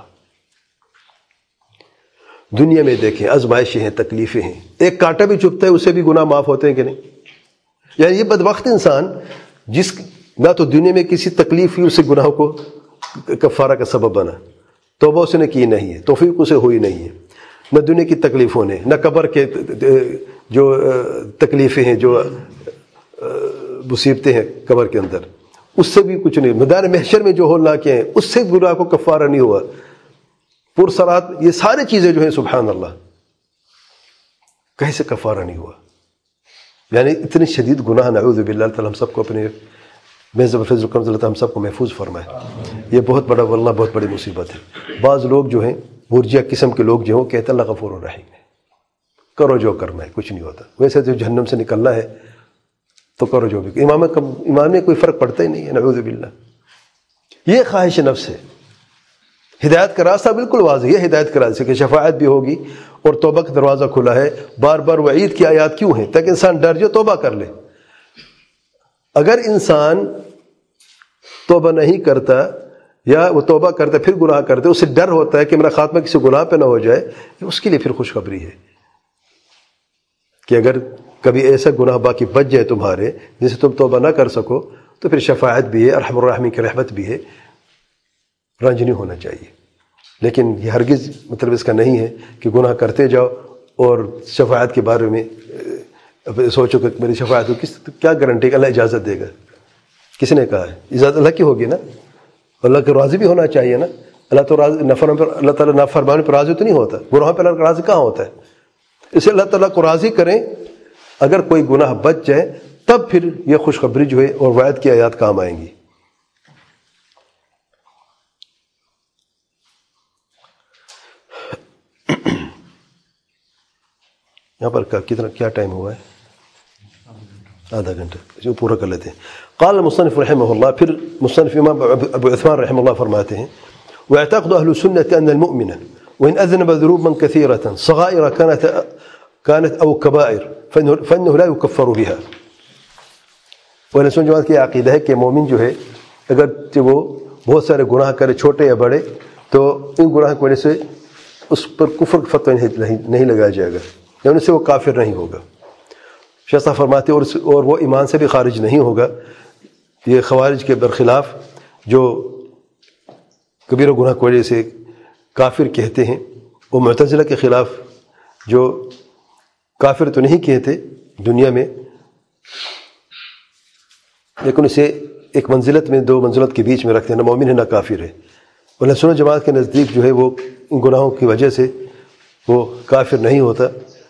دنیا میں دیکھیں آزمائشیں ہیں، تکلیفیں ہیں، ایک کانٹا بھی چبھتا ہے اسے بھی گناہ معاف ہوتے ہیں کہ نہیں؟ یعنی یہ بدبخت انسان جس نہ تو دنیا میں کسی تکلیف ہوئی اسے گناہوں کو کفارہ کا سبب بنا، توبہ اس نے کی نہیں ہے، توفیق اسے ہوئی نہیں ہے، نہ دنیا کی تکلیفوں نے، نہ قبر کے جو تکلیفیں ہیں، جو مصیبتیں ہیں قبر کے اندر، اس سے بھی کچھ نہیں، میدان محشر میں جو ہولناکیں کے ہیں اس سے گناہ کو کفارہ نہیں ہوا، پرسرات یہ ساری چیزیں جو ہیں سبحان اللہ کہیں سے کفارہ نہیں ہوا۔ یعنی اتنی شدید گناہ، نعوذ باللہ، اللہ تعالیٰ ہم سب کو اپنے محض فضل و کرم سے اللہ تعالیٰ ہم سب کو محفوظ فرمائے۔ یہ بہت بڑا واللہ بہت بڑی مصیبت ہے۔ بعض لوگ جو ہیں مرجیہ قسم کے لوگ جو ہیں کہتے ہیں اللہ غفور الرحیم ہے، کرو جو کرنا ہے کچھ نہیں ہوتا، ویسے تو جہنم سے نکلنا ہے تو کرو جو بھی. امام کا ایمان میں کوئی فرق پڑتا ہی نہیں ہے. نعوذ باللہ. یہ خواہش نفس ہے. ہدایت کا راستہ بالکل واضح ہے. ہدایت کا راستہ کہ شفاعت بھی ہوگی اور توبہ کا دروازہ کھلا ہے. بار بار وعید کی آیات کیوں ہیں؟ تاکہ انسان ڈر جو توبہ کر لے. اگر انسان توبہ نہیں کرتا یا وہ توبہ کرتا پھر گناہ کرتے، اسے ڈر ہوتا ہے کہ میرا خاتمہ کسی گناہ پہ نہ ہو جائے، اس کے لیے پھر خوشخبری ہے کہ اگر کبھی ایسا گناہ باقی بچ جائے تمہارے جس سے تم توبہ نہ کر سکو تو پھر شفاعت بھی ہے، ارحم الراحمین کی رحمت بھی ہے. رنج نہیں ہونا چاہیے. لیکن یہ ہرگز مطلب اس کا نہیں ہے کہ گناہ کرتے جاؤ اور شفاعت کے بارے میں سوچو کہ میری شفاعت ہو. کس کیا گارنٹی کہ اللہ اجازت دے گا؟ کس نے کہا ہے؟ اجازت اللہ کی ہوگی نا. اللہ کے راضی بھی ہونا چاہیے نا. اللہ تو راضی نفرمان پر اللہ تعالیٰ نافرمانی پر راضی تو نہیں ہوتا. گناہوں پر اللہ راضی کہاں ہوتا ہے؟ اسے اللہ تعالیٰ کو راضی کریں. اگر کوئی گناہ بچ جائے تب پھر یہ خوشخبری جو ہے اور وعد کی آیات کام آئیں گی. یہاں پر کتنا کیا ٹائم ہوا ہے؟ آدھا گھنٹہ. جو پورا کر لیتے ہیں. قال المصنف رحمہ اللہ، پھر مصنف امام ابو عثمان رحمہ اللہ فرماتے ہیں وَيَعْتَقْدُ أَهْلُ السُّنَّةِ أَنَّ الْمُؤْمِنَ وَإِنْ أَذْنَبَ ذُنُوبًا كَثِيرَةً صَغَائِرَ كَانَتْ كانت أو كبائر فإنه لا يكفر بها. اہل سنت جماعت کی عقیدہ ہے کہ مومن جو ہے اگر وہ بہت سارے گناہ کرے چھوٹے یا بڑے تو ان گناہ کی وجہ سے اس پر کفر کا فتویٰ نہیں لگایا جائے گا، یعنی اس سے وہ کافر نہیں ہوگا. شیخ صاحب فرماتے ہیں اور وہ ایمان سے بھی خارج نہیں ہوگا. یہ خوارج کے برخلاف جو کبیرہ گناہ کی وجہ سے کافر کہتے ہیں، وہ معتزلہ کے خلاف جو کافر تو نہیں کہتے دنیا میں، لیکن اسے ایک منزلت میں دو منزلت کے بیچ میں رکھتے ہیں، نہ مومن ہے نہ کافر ہے. اور اہل سنت جماعت کے نزدیک جو ہے وہ ان گناہوں کی وجہ سے وہ کافر نہیں ہوتا،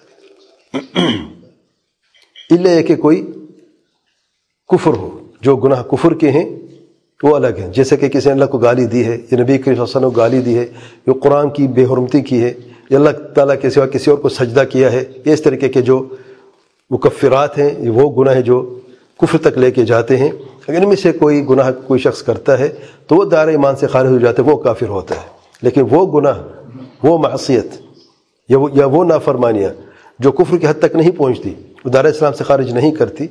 الا یہ کہ کوئی کفر ہو. جو گناہ کفر کے ہیں وہ الگ ہیں، جیسے کہ کسی نے اللہ کو گالی دی ہے یا نبی کریم صلی اللہ علیہ وسلم کو گالی دی ہے، یا قرآن کی بے حرمتی کی ہے، یا اللہ تعالیٰ کے سوا کسی اور کو سجدہ کیا ہے. یہ اس طریقے کے جو مکفرات ہیں یہ وہ گناہ ہیں جو کفر تک لے کے جاتے ہیں. اگر ان میں سے کوئی گناہ کوئی شخص کرتا ہے تو وہ دائرہ ایمان سے خارج ہو جاتا ہے، وہ کافر ہوتا ہے. لیکن وہ گناہ، وہ معصیت یا وہ یا وہ نافرمانیاں جو کفر کی حد تک نہیں پہنچتی، وہ دائرہ اسلام سے خارج نہیں کرتی،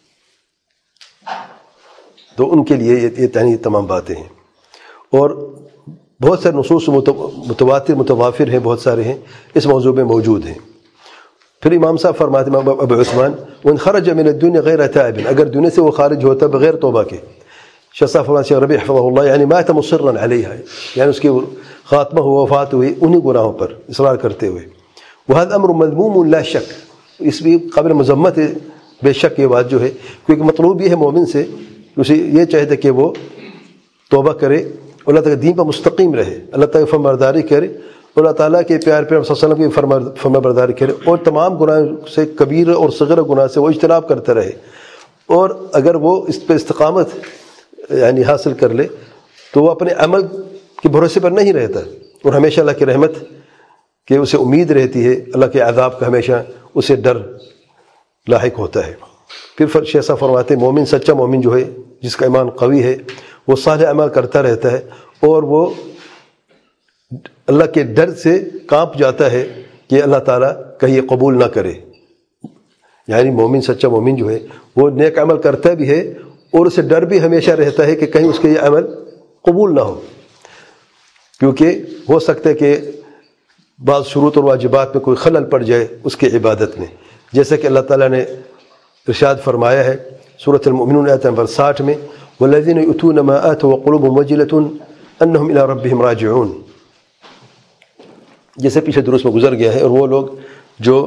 تو ان کے لیے یہ یہ تمام باتیں ہیں. اور بہت سارے نصوص متواتر متوافر ہیں، بہت سارے ہیں اس موضوع میں موجود ہیں. پھر امام صاحب فرماتے ہیں ابو عثمان وَإِنْ خَرَجَ مِنَ الدُّنْيَا غَيْرَ تَائِبٍ، اگر دنیا سے وہ خارج ہوتا بغیر توبہ کے. شیخ صاحب فرماتے ہیں ربیع حفظہ اللہ یعنی مات مصرا علیہا، یعنی اس کی خاتمہ ہوا، وفات ہوئی انہی گناہوں پر اصرار کرتے ہوئے. وَهَذَا أَمْرٌ مَذْمُومٌ لَا شَكَّ، اس بھی قابل مذمت ہے بے شک یہ بات جو ہے، کیونکہ مطلوب یہ ہے مومن سے اسے یہ چاہتے کہ وہ توبہ کرے، اللہ تعالیٰ کے دین پر مستقیم رہے، اللہ تعالیٰ کی فرما برداری کرے، اللہ تعالیٰ کے پیار پیار صلی اللہ علیہ وسلم کی فرما برداری کرے، اور تمام گناہ سے کبیر اور صغیر گناہ سے وہ اجتناب کرتا رہے. اور اگر وہ اس پہ استقامت یعنی حاصل کر لے تو وہ اپنے عمل کے بھروسے پر نہیں رہتا، اور ہمیشہ اللہ کی رحمت کہ اسے امید رہتی ہے، اللہ کے عذاب کا ہمیشہ اسے ڈر لاحق ہوتا ہے. پھر شیخ صاحب فرماتے ہیں مومن، سچا مومن جو ہے جس کا ایمان قوی ہے، وہ صالح عمل کرتا رہتا ہے اور وہ اللہ کے ڈر سے کانپ جاتا ہے کہ اللہ تعالیٰ کہیں قبول نہ کرے. یعنی مومن، سچا مومن جو ہے وہ نیک عمل کرتا بھی ہے اور اسے ڈر بھی ہمیشہ رہتا ہے کہ کہیں اس کے یہ عمل قبول نہ ہو، کیونکہ ہو سکتا ہے کہ بعض شروط اور واجبات میں کوئی خلل پڑ جائے اس کی عبادت میں، جیسا کہ اللہ تعالیٰ نے ارشاد فرمایا ہے سورۃ المؤمنون آیت نمبر ساٹھ میں والذین یؤتون ما آتوا وقلوبهم وجلۃ انہم الی ربہم راجعون، جیسے پیچھے درست میں گزر گیا ہے. اور وہ لوگ جو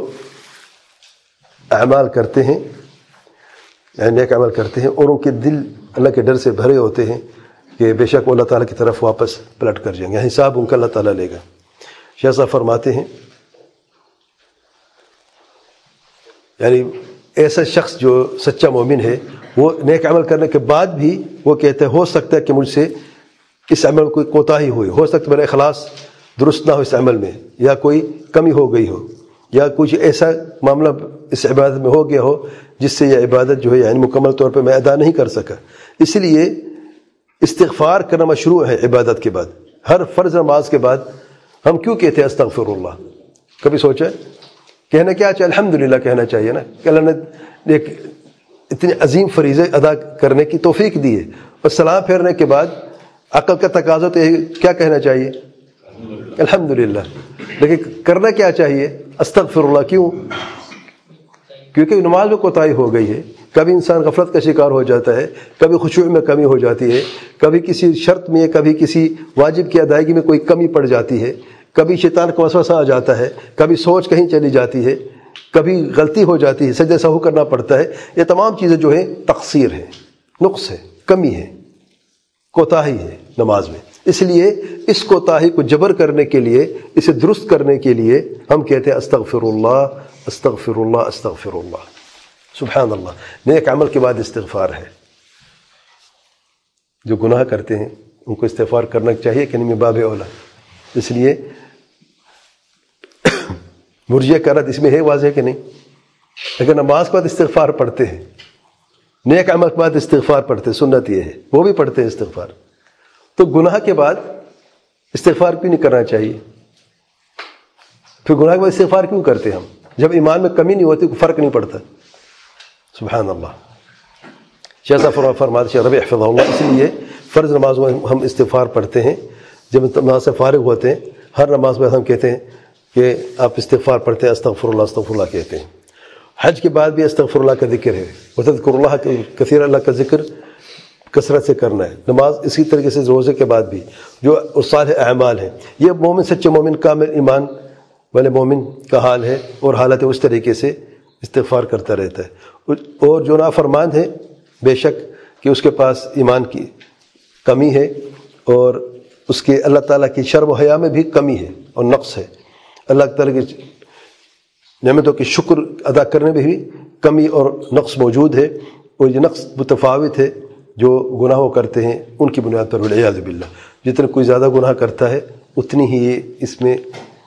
اعمال کرتے ہیں یعنی نیک عمل کرتے ہیں اور ان کے دل اللہ کے ڈر سے بھرے ہوتے ہیں کہ بے شک وہ اللہ تعالیٰ کی طرف واپس پلٹ کر جائیں گے، حساب ان کا اللہ تعالیٰ لے گا. شیخ صاحب فرماتے ہیں یعنی ایسا شخص جو سچا مومن ہے وہ نیک عمل کرنے کے بعد بھی وہ کہتا ہے ہو سکتا ہے کہ مجھ سے اس عمل میں کوئی کوتاہی ہوئی، ہو سکتا ہے میرا اخلاص درست نہ ہو اس عمل میں، یا کوئی کمی ہو گئی ہو، یا کچھ ایسا معاملہ اس عبادت میں ہو گیا ہو جس سے یہ عبادت جو ہے یعنی مکمل طور پہ میں ادا نہیں کر سکا. اس لیے استغفار کرنا مشروع ہے عبادت کے بعد. ہر فرض نماز کے بعد ہم کیوں کہتے ہیں استغفر اللہ؟ کبھی سوچا کہنا کیا چاہیے؟ الحمدللہ کہنا چاہیے نا کہ اللہ نے ایک اتنے عظیم فریضے ادا کرنے کی توفیق دی ہے. اور سلام پھیرنے کے بعد عقل کا تقاضا تو کیا کہنا چاہیے؟ الحمدللہ. لیکن کرنا کیا چاہیے؟ استغفر اللہ. کیوں؟ کیونکہ نماز میں کوتاہی ہو گئی ہے. کبھی انسان غفلت کا شکار ہو جاتا ہے، کبھی خشوع میں کمی ہو جاتی ہے، کبھی کسی شرط میں، کبھی کسی واجب کی ادائیگی میں کوئی کمی پڑ جاتی ہے، کبھی شیطان کا وسوسہ آ جاتا ہے، کبھی سوچ کہیں چلی جاتی ہے، کبھی غلطی ہو جاتی ہے، سجدہ سہو کرنا پڑتا ہے. یہ تمام چیزیں جو ہیں تقصیر ہے، نقص ہے، کمی ہے، کوتاہی ہے نماز میں. اس لیے اس کوتاہی کو جبر کرنے کے لیے، اسے درست کرنے کے لیے ہم کہتے ہیں استغفر اللہ استغفر اللہ استغفر اللہ. سبحان اللہ. نیک عمل کے بعد استغفار ہے. جو گناہ کرتے ہیں ان کو استغفار کرنا چاہیے کہ نہیں؟ باب اولا. اس لیے مرجئہ کا رد اس میں ہے واضح کہ نہیں؟ اگر نماز کے بعد استغفار پڑھتے ہیں، نیک عمل کے بعد استغفار پڑھتے ہیں، سنت یہ ہے وہ بھی پڑھتے ہیں استغفار، تو گناہ کے بعد استغفار کیوں نہیں کرنا چاہیے؟ پھر گناہ کے بعد استغفار کیوں کرتے ہیں ہم؟ جب ایمان میں کمی نہیں ہوتی، کوئی فرق نہیں پڑتا. سبحان اللہ. جیسا فرماتے ہیں ربی حفظہ اللہ. اس لیے فرض نمازوں میں ہم استغفار پڑھتے ہیں. جب نماز سے فارغ ہوتے ہیں ہر نماز میں ہم کہتے ہیں کہ آپ استغفار پڑھتے ہیں، استغفر اللہ استغفر اللہ کہتے ہیں. حج کے بعد بھی استغفر اللہ کا ذکر ہے. وتذکر اللہ کثیر، اللہ کا ذکر کثرت سے کرنا ہے. نماز اسی طریقے سے روزے کے بعد بھی جو صالح اعمال ہیں، یہ مومن، سچے مومن، کامل ایمان والے مومن کا حال ہے اور حالت اس طریقے سے استغفار کرتا رہتا ہے. اور جو نافرمان ہے بے شک کہ اس کے پاس ایمان کی کمی ہے اور اس کے اللہ تعالیٰ کی شرم و حیا میں بھی کمی ہے اور نقص ہے. اللہ تعالیٰ کی نعمتوں کی شکر ادا کرنے میں بھی کمی اور نقص موجود ہے، اور یہ نقص متفاوت ہے جو گناہوں کرتے ہیں ان کی بنیاد پر. والعیاذ باللہ. جتنا کوئی زیادہ گناہ کرتا ہے اتنی ہی یہ اس میں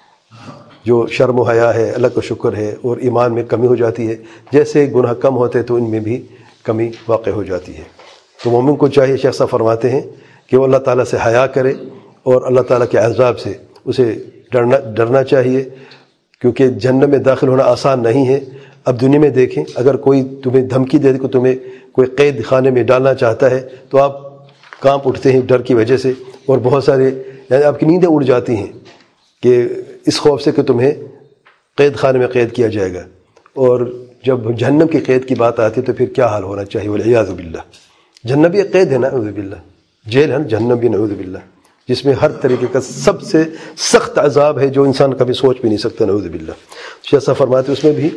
جو شرم و حیا ہے، اللہ کا شکر ہے اور ایمان میں کمی ہو جاتی ہے. جیسے گناہ کم ہوتے تو ان میں بھی کمی واقع ہو جاتی ہے. تو مومن کو چاہیے، شیخ صاحب فرماتے ہیں کہ وہ اللہ تعالیٰ سے حیا کرے اور اللہ تعالیٰ کے عذاب سے اسے ڈرنا ڈرنا چاہیے، کیونکہ جہنم میں داخل ہونا آسان نہیں ہے. اب دنیا میں دیکھیں، اگر کوئی تمہیں دھمکی دے کہ تمہیں کوئی قید خانے میں ڈالنا چاہتا ہے تو آپ کانپ اٹھتے ہیں ڈر کی وجہ سے، اور بہت سارے یعنی آپ کی نیندیں اڑ جاتی ہیں کہ اس خوف سے کہ تمہیں قید خانے میں قید کیا جائے گا. اور جب جہنم کی قید کی بات آتی ہے تو پھر کیا حال ہونا چاہیے؟ والعیاذ باللہ. جہنم بھی ایک قید ہے، نعوذ باللہ، جیل ہے نا جہنم بھی، نعوذ باللہ، جس میں ہر طریقے کا سب سے سخت عذاب ہے جو انسان کبھی سوچ بھی نہیں سکتا، نعوذ باللہ. جیسا فرماتے اس میں بھی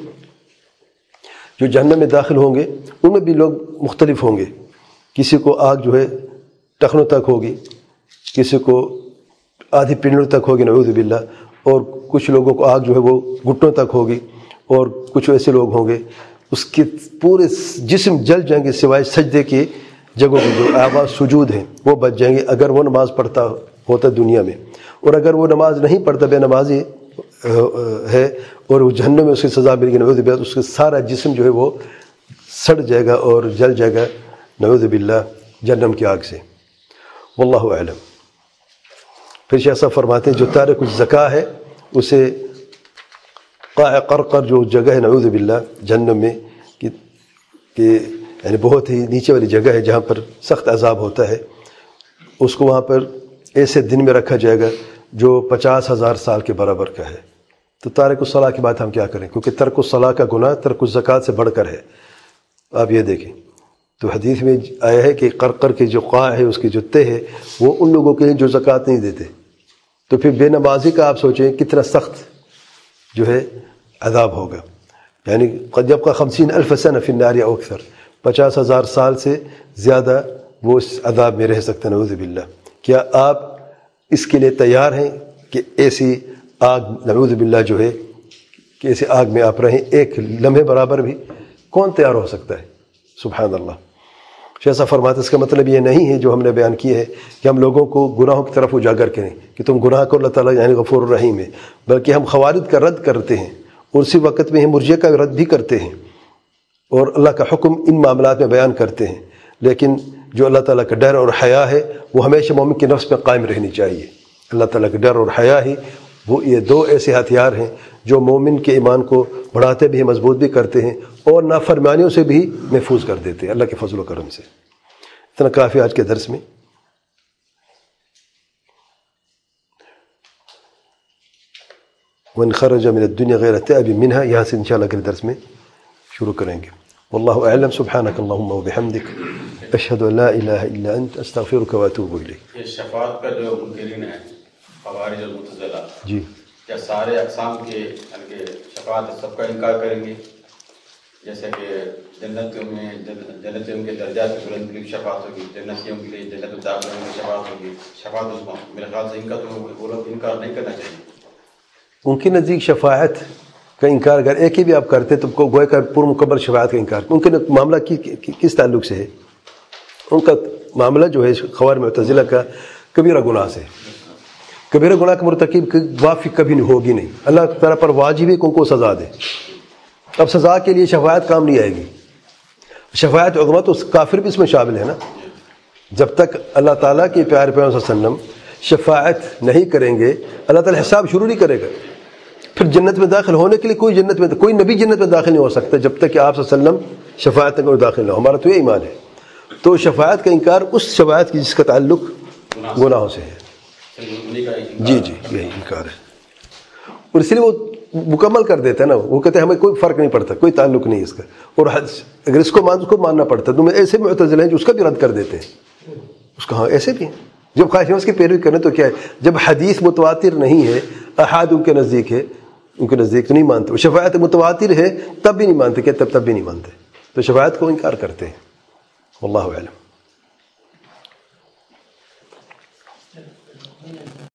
جو جہنم میں داخل ہوں گے ان میں بھی لوگ مختلف ہوں گے. کسی کو آگ جو ہے ٹخنوں تک ہوگی، کسی کو آدھی پنڈلوں تک ہوگی، نعوذ باللہ، اور کچھ لوگوں کو آگ جو ہے وہ گھٹنوں تک ہوگی، اور کچھ ایسے لوگ ہوں گے اس کے پورے جسم جل جائیں گے سوائے سجدے کی جگہوں کی جو آواز سجود ہیں وہ بچ جائیں گے اگر وہ نماز پڑھتا ہوتا دنیا میں. اور اگر وہ نماز نہیں پڑھتا، بے نمازی ہے اور وہ جہنم میں اس کی سزا ملے گی، نعوذ باللہ، اس کا سارا جسم جو ہے وہ سڑ جائے گا اور جل جائے گا، نعوذ باللہ، جہنم کی آگ سے. واللہ اعلم. پھر شیخ صاحب فرماتے ہیں جو تارک الزکاة ہے اسے قاع قرقر جو جگہ ہے، نعوذ باللہ، جہنم میں کہ کہ یعنی بہت ہی نیچے والی جگہ ہے جہاں پر سخت عذاب ہوتا ہے، اس کو وہاں پر ایسے دن میں رکھا جائے گا جو پچاس ہزار سال کے برابر کا ہے. تو تارک الصلاۃ کی بات ہم کیا کریں، کیونکہ ترک الصلاۃ کا گناہ ترک الزکاۃ سے بڑھ کر ہے. آپ یہ دیکھیں تو حدیث میں آیا ہے کہ قرقر کی جو قاع ہے، اس کی جو تہ ہے، وہ ان لوگوں کے ہیں جو زکوٰۃ نہیں دیتے. تو پھر بے نمازی کا آپ سوچیں کتنا سخت جو ہے عذاب ہوگا. یعنی قد یبقى خمسین الف سنہ فی النار او اکثر، پچاس ہزار سال سے زیادہ وہ اس عذاب میں رہ سکتے ہیں، نعوذ باللہ. کیا آپ اس کے لیے تیار ہیں کہ ایسی آگ، نعوذ باللہ، جو ہے کہ ایسی آگ میں آپ رہیں ایک لمحے برابر بھی؟ کون تیار ہو سکتا ہے؟ سبحان اللہ. جیسا فرماتے اس کا مطلب یہ نہیں ہے جو ہم نے بیان کیا ہے کہ ہم لوگوں کو گناہوں کی طرف اجاگر کریں کہ تم گناہ کو، اللہ تعالیٰ یعنی غفور الرحیم ہے، بلکہ ہم خوارج کا رد کرتے ہیں اور اسی وقت میں مرجئہ کا رد بھی کرتے ہیں اور اللہ کا حکم ان معاملات میں بیان کرتے ہیں، لیکن جو اللہ تعالیٰ کا ڈر اور حیا ہے وہ ہمیشہ مومن کے نفس میں قائم رہنی چاہیے۔ اللہ تعالیٰ کا ڈر اور حیا ہی وہ یہ دو ایسے ہتھیار ہیں جو مومن کے ایمان کو بڑھاتے بھی ہیں، مضبوط بھی کرتے ہیں اور نافرمانیوں سے بھی محفوظ کر دیتے ہیں اللہ کے فضل و کرم سے۔ اتنا کافی آج کے درس میں۔ وَإِنْ خَرَجَ مِنَ الدُّنْيَا غَيْرَ تَائِبٍ مِنْهَا، یہاں سے انشاءاللہ اگلے درس میں شروع کریں گے۔ واللہ اعلم، سبحانک اللہم وبحمدک، اشہد ان لا الہ الا انت، استغفرک واتوب الیک۔ یہ شفاعت کا جو منکرین ہیں خوارج اور معتزلہ، جی کیا سارے اقسام کے یعنی کہ شفاعت سب کا انکار کریں گے؟ جیسے کہ جنتیوں میں جنتیوں کے درجات کی بلند کی شفاعت ہوگی، جنتیوں کے لیے جنت الداخلہ میں شفاعت ہوگی، شفاعت عظمیٰ، میرے خیال سے ان کا تو وہ لوگ انکار نہیں کرنا چاہیے۔ ان کے نزدیک شفاعت کا انکار اگر ایک ہی بھی آپ کرتے تو گویا کا پر مکمل شفاعت کا انکار۔ ان کے معاملہ کی کس تعلق سے ہے؟ ان کا معاملہ جو ہے خوارج معتزلہ کا کبیرہ گناہ سے، کبیرہ گناہ کا مرتکب کی معافی کبھی نہیں ہوگی نہیں، اللہ تعالیٰ پر واجب ہے کہ ان کو سزا دے۔ اب سزا کے لیے شفاعت کام نہیں آئے گی۔ شفاعت عظمیٰ تو کافر بھی اس میں شامل ہے نا۔ جب تک اللہ تعالیٰ کے پیارے پیغمبر صلی اللہ علیہ وسلم شفاعت نہیں کریں گے اللہ تعالیٰ حساب شروع نہیں کرے گا۔ پھر جنت میں داخل ہونے کے لیے کوئی جنت میں کوئی نبی جنت میں داخل نہیں ہو سکتا جب تک کہ آپ صلی اللہ علیہ وسلم شفاعت میں داخل نہ ہو۔ ہمارا تو یہ ایمان ہے۔ تو شفاعت کا انکار اس شفاعت کی جس کا تعلق گناہوں سے ہے۔ جی جی یہی انکار ہے، اور اس لیے وہ مکمل کر دیتا ہے نا، وہ کہتے ہیں ہمیں کوئی فرق نہیں پڑتا، کوئی تعلق نہیں اس کا، اور اگر اس کو مان اس کو ماننا پڑتا ہے۔ تو میں ایسے معتزلہ ہیں جو اس کا بھی رد کر دیتے ہیں، اس کا ہاں ایسے بھی ہیں۔ جب خواہش اس کی پیروی کریں تو کیا ہے، جب حدیث متواتر نہیں ہے، احاد ان کے نزدیک ہے، ان کے نزدیک تو نہیں مانتے۔ شفاعت متواتر ہے تب بھی نہیں مانتے، کہ تب تب بھی نہیں مانتے، تو شفاعت کو انکار کرتے ہیں۔ واللہ اعلم۔